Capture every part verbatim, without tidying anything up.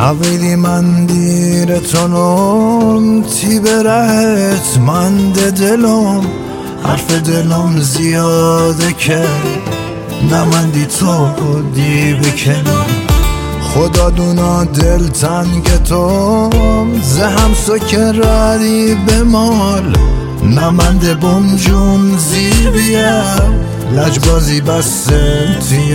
حویلی من دیرتونم تی برهت من ده دلم حرف دلم زیاده که نمندی تو دی بکنم خدا دونا دل تنگ تو زهم سکر ردی به مال نمند بم جون زیر بیم لجبازی بسته توی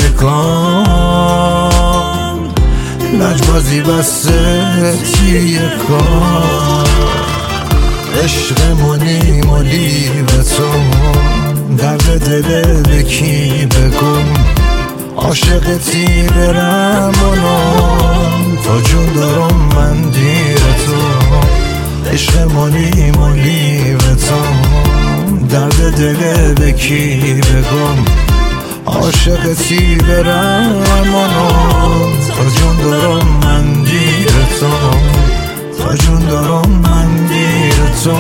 کام لجبازی بسته توی کام عشق مالی مالی به تو درد دل بکی بگم عاشقتی برم اونم تا جون دارم من دیر تو عشق مالی مالی به تو درد دل بکی بگم عاشقتی برم اونم تا جون دارم من دیر تو تا جون دارم من دیر تو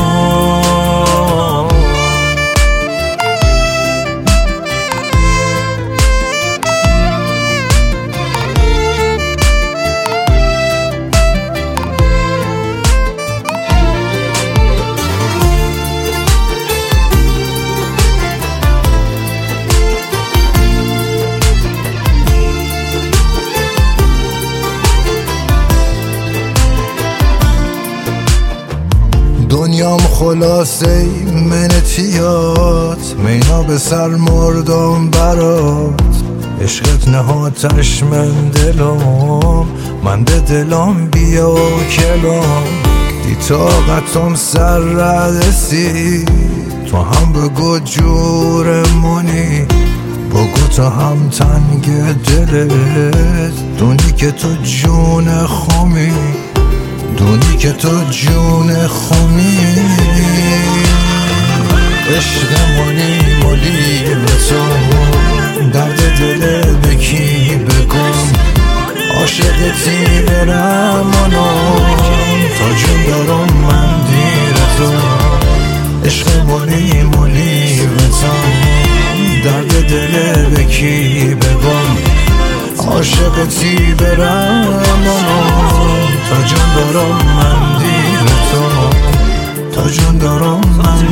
دنیام خلاصه منتیات مینا به سر مردم برات عشقت نهاتش من دلم من به دلم بیا و کلم دی طاقتم سر ردسی تو هم بگو جورمونی بگو تا هم تنگ دلت دونی که تو جون خومی دونی که تو جون خومی عشق مالی مالی به تو درد دل بکی بگم عاشقتی برم آنم تا جون دارم من دیر تو عشق مالی مالی به تو درد دل بکی بگم عاشقتی برم آنم تا جون دارم من دیر تو تا جون دارم من